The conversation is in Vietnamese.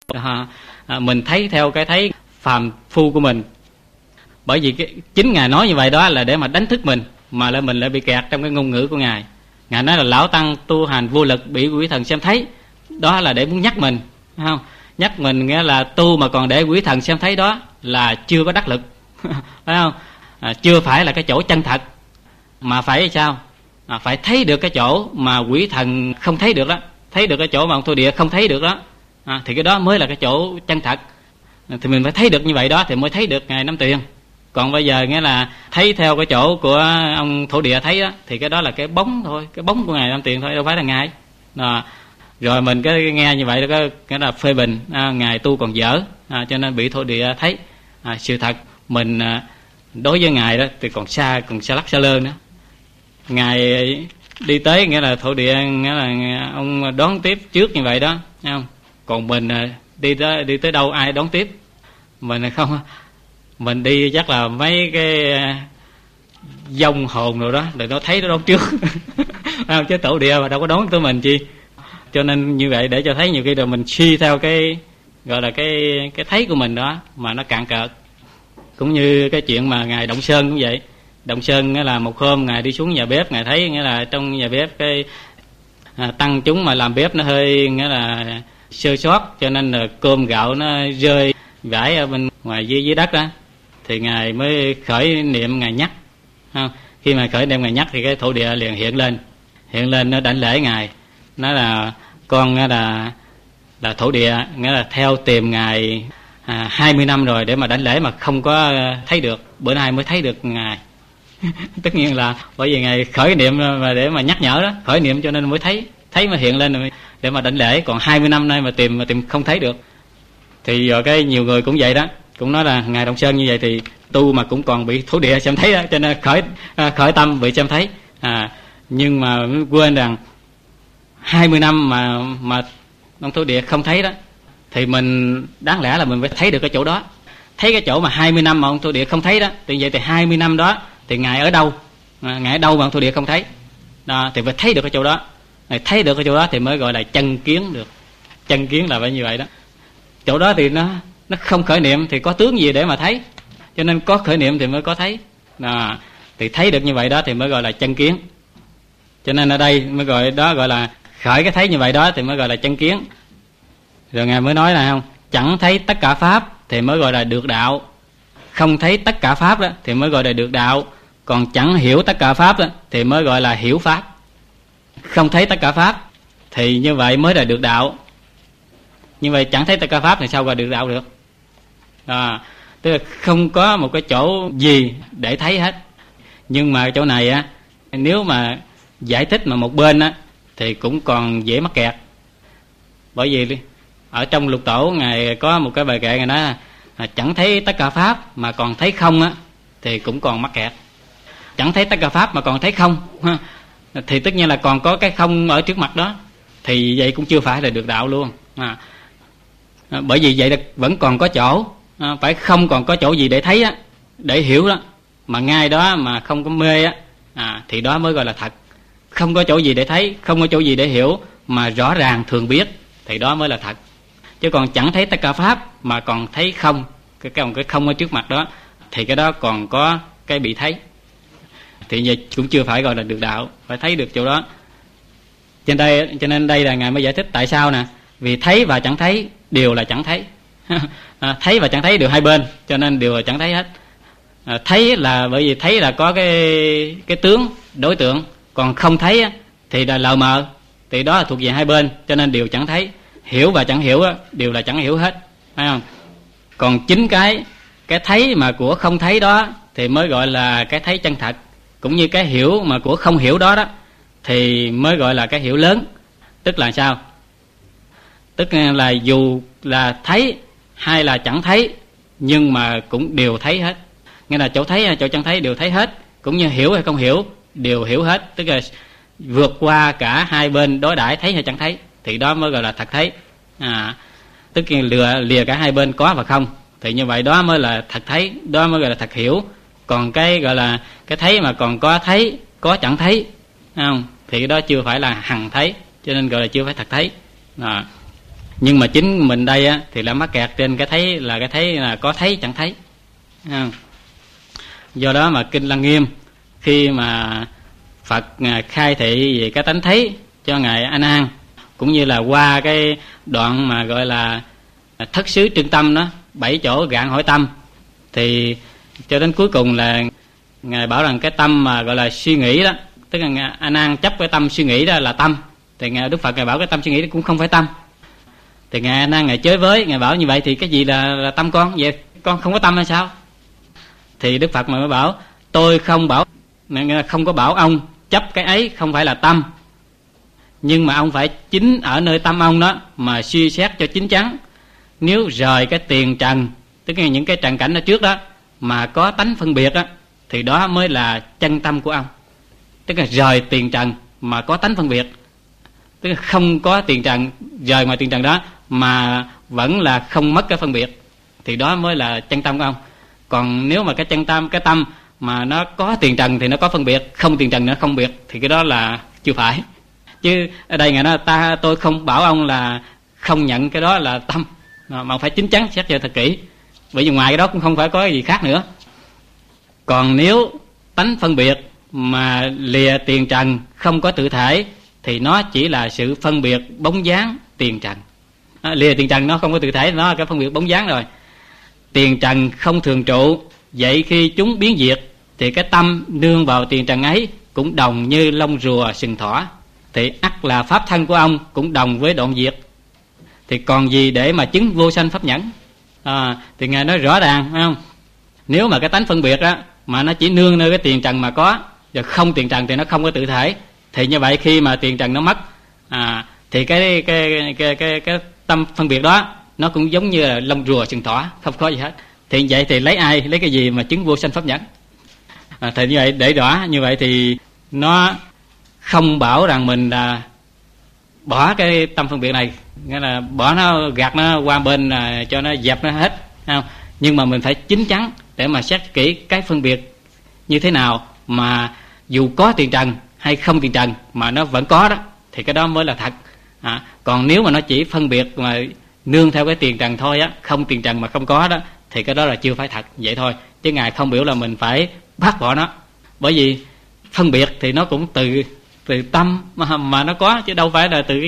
mình thấy theo cái thấy phàm phu của mình. Bởi vì chính Ngài nói như vậy đó là để mà đánh thức mình, mà là mình lại bị kẹt trong cái ngôn ngữ của Ngài. Ngài nói là lão tăng tu hành vô lực bị quỷ thần xem thấy, đó là để muốn nhắc mình, không? Nhắc mình nghĩa là tu mà còn để quỷ thần xem thấy đó là chưa có đắc lực, phải không? Chưa phải là cái chỗ chân thật, mà phải sao? Phải thấy được cái chỗ mà quỷ thần không thấy được đó, thấy được cái chỗ mà ông thổ địa không thấy được đó, thì cái đó mới là cái chỗ chân thật. Thì mình phải thấy được như vậy đó thì mới thấy được Ngài Năm Tuyền. Còn bây giờ nghĩa là thấy theo cái chỗ của ông thổ địa thấy đó, thì cái đó là cái bóng thôi, cái bóng của Ngài Năm Tuyền thôi, đâu phải là Ngài. Rồi mình cái nghe như vậy đó, cái là phê bình Ngài tu còn dở, cho nên bị thổ địa thấy. Sự thật mình đối với Ngài đó thì còn xa lắc xa lơ nữa. Ngài đi tới nghĩa là thổ địa, nghĩa là ông đón tiếp trước như vậy đó, thấy không? Còn mình đi tới đâu ai đón tiếp mình không? Mình đi chắc là mấy cái vong hồn rồi đó, để nó thấy nó đón trước. Không, chứ tổ địa mà đâu có đón tới mình chi. Cho nên như vậy để cho thấy nhiều khi rồi mình suy theo cái gọi là cái thấy của mình đó mà nó cạn cợt. Cũng như cái chuyện mà Ngài Động Sơn cũng vậy. Động Sơn nghĩa là một hôm Ngài đi xuống nhà bếp, Ngài thấy nghĩa là trong nhà bếp cái tăng chúng mà làm bếp nó hơi nghĩa là sơ sót, cho nên là cơm gạo nó rơi vãi ở bên ngoài dưới đất đó. Thì Ngài mới khởi niệm, Ngài nhắc. Khi mà khởi niệm Ngài nhắc thì cái thổ địa liền hiện lên nó đảnh lễ Ngài. Nó là con là thổ địa, nghĩa là theo tìm Ngài 20 năm rồi để mà đảnh lễ mà không có thấy được, bữa nay mới thấy được Ngài. Tất nhiên là bởi vì Ngài khởi niệm mà để mà nhắc nhở đó, khởi niệm cho nên mới thấy mà hiện lên để mà đảnh lễ. Còn 20 năm nay mà tìm không thấy được. Thì giờ cái nhiều người cũng vậy đó, cũng nói là Ngài Động Sơn như vậy thì tu mà cũng còn bị thổ địa xem thấy đó, cho nên khởi tâm bị xem thấy. Nhưng mà quên rằng 20 năm mà ông thổ địa không thấy đó, thì mình đáng lẽ là mình phải thấy được cái chỗ đó. Thấy cái chỗ mà 20 năm mà ông thổ địa không thấy đó, thì vậy thì 20 năm đó thì Ngài ở đâu? Ngài ở đâu mà ông thổ địa không thấy đó, thì phải thấy được cái chỗ đó. Thấy được cái chỗ đó thì mới gọi là chân kiến được. Chân kiến là phải như vậy đó. Chỗ đó thì nó không khởi niệm thì có tướng gì để mà thấy, cho nên có khởi niệm thì mới có thấy. Thì thấy được như vậy đó thì mới gọi là chân kiến. Cho nên ở đây mới gọi đó, gọi là khởi cái thấy như vậy đó thì mới gọi là chân kiến. Rồi Ngài mới nói là không, chẳng thấy tất cả pháp thì mới gọi là được đạo. Không thấy tất cả pháp đó thì mới gọi là được đạo. Còn chẳng hiểu tất cả pháp đó thì mới gọi là hiểu pháp. Không thấy tất cả pháp thì như vậy mới là được đạo. Như vậy chẳng thấy tất cả pháp thì sao gọi được đạo được? Tức là không có một cái chỗ gì để thấy hết. Nhưng mà chỗ này á, nếu mà giải thích mà một bên á thì cũng còn dễ mắc kẹt. Bởi vì ở trong Lục Tổ Ngài có một cái bài kệ, Ngài nói là chẳng thấy tất cả pháp mà còn thấy không á thì cũng còn mắc kẹt. Chẳng thấy tất cả pháp mà còn thấy không thì tất nhiên là còn có cái không ở trước mặt đó, thì vậy cũng chưa phải là được đạo luôn. Bởi vì vậy là vẫn còn có chỗ, phải không còn có chỗ gì để thấy á, để hiểu đó, mà ngay đó mà không có mê á, thì đó mới gọi là thật. Không có chỗ gì để thấy, không có chỗ gì để hiểu mà rõ ràng thường biết, thì đó mới là thật. Chứ còn chẳng thấy tất cả pháp mà còn thấy không, cái không ở trước mặt đó, thì cái đó còn có cái bị thấy, thì vậy cũng chưa phải gọi là được đạo. Phải thấy được chỗ đó. Cho nên đây là Ngài mới giải thích tại sao nè. Vì thấy và chẳng thấy đều là chẳng thấy. Thấy và chẳng thấy đều hai bên, cho nên đều là chẳng thấy hết. Thấy là bởi vì thấy là có cái tướng đối tượng, còn không thấy thì là lờ mờ, thì đó là thuộc về hai bên, cho nên đều chẳng thấy. Hiểu và chẳng hiểu đều là chẳng hiểu hết, phải không? Còn chính cái thấy mà của không thấy đó thì mới gọi là cái thấy chân thật. Cũng như cái hiểu mà của không hiểu đó thì mới gọi là cái hiểu lớn. Tức là sao? Tức là dù là thấy hay là chẳng thấy, nhưng mà cũng đều thấy hết. Nghĩa là chỗ thấy hay chỗ chẳng thấy đều thấy hết. Cũng như hiểu hay không hiểu đều hiểu hết. Tức là vượt qua cả hai bên đối đãi thấy hay chẳng thấy, thì đó mới gọi là thật thấy. Tức là lìa cả hai bên có và không, thì như vậy đó mới là thật thấy, đó mới gọi là thật hiểu. Còn cái gọi là cái thấy mà còn có thấy, có chẳng thấy, không? Thì đó chưa phải là hằng thấy, cho nên gọi là chưa phải thật thấy. Nhưng mà chính mình đây á, thì là mắc kẹt trên cái thấy là có thấy chẳng thấy. Do đó mà Kinh Lăng Nghiêm khi mà Phật khai thị về cái tánh thấy cho ngài A Nan, cũng như là qua cái đoạn mà gọi là thất xứ trưng tâm đó, 7 chỗ gạn hỏi tâm, thì cho đến cuối cùng là ngài bảo rằng cái tâm mà gọi là suy nghĩ đó, tức là A Nan chấp cái tâm suy nghĩ đó là tâm, thì ngài Đức Phật ngài bảo cái tâm suy nghĩ đó cũng không phải tâm. Thì ngài A Nan ngài chới với, ngài bảo như vậy thì cái gì là tâm con, vậy con không có tâm hay sao? Thì Đức Phật mà mới bảo tôi không có bảo ông chấp cái ấy không phải là tâm, nhưng mà ông phải chính ở nơi tâm ông đó mà suy xét cho chín chắn. Nếu rời cái tiền trần, tức là những cái trần cảnh ở trước đó mà có tánh phân biệt đó, thì đó mới là chân tâm của ông. Tức là rời tiền trần mà có tánh phân biệt, tức là không có tiền trần, rời ngoài tiền trần đó mà vẫn là không mất cái phân biệt, thì đó mới là chân tâm của ông. Còn nếu mà cái tâm mà nó có tiền trần thì nó có phân biệt, không tiền trần nó không biệt, thì cái đó là chưa phải. Chứ ở đây ngài nói tôi không bảo ông là không nhận cái đó là tâm, mà phải chín chắn xét cho thật kỹ, bởi vì ngoài cái đó cũng không phải có gì khác nữa. Còn nếu tánh phân biệt mà lìa tiền trần không có tự thể, thì nó chỉ là sự phân biệt bóng dáng tiền trần. Lìa tiền trần nó không có tự thể, nó là cái phân biệt bóng dáng rồi. Tiền trần không thường trụ, vậy khi chúng biến diệt thì cái tâm nương vào tiền trần ấy cũng đồng như lông rùa sừng thỏ, thì ắt là pháp thân của ông cũng đồng với đoạn diệt. Thì còn gì để mà chứng vô sanh pháp nhẫn? Thì ngài nói rõ ràng, phải không? Nếu mà cái tánh phân biệt á mà nó chỉ nương nơi cái tiền trần mà có, rồi không tiền trần thì nó không có tự thể, thì như vậy khi mà tiền trần nó mất, thì cái tâm phân biệt đó nó cũng giống như là lông rùa sừng thỏ, không có gì hết. Thì vậy thì lấy cái gì mà chứng vô sanh pháp nhẫn? Thì như vậy để rõ như vậy thì nó không bảo rằng mình là bỏ cái tâm phân biệt này, nghĩa là bỏ nó, gạt nó qua bên, cho nó dẹp nó hết, không? Nhưng mà mình phải chín chắn để mà xét kỹ cái phân biệt như thế nào, mà dù có tiền trần hay không tiền trần mà nó vẫn có đó, thì cái đó mới là thật. Còn nếu mà nó chỉ phân biệt mà nương theo cái tiền trần thôi á, không tiền trần mà không có đó, thì cái đó là chưa phải thật vậy thôi. Chứ ngài không biểu là mình phải bác bỏ nó, bởi vì phân biệt thì nó cũng từ tâm mà nó có, chứ đâu phải là từ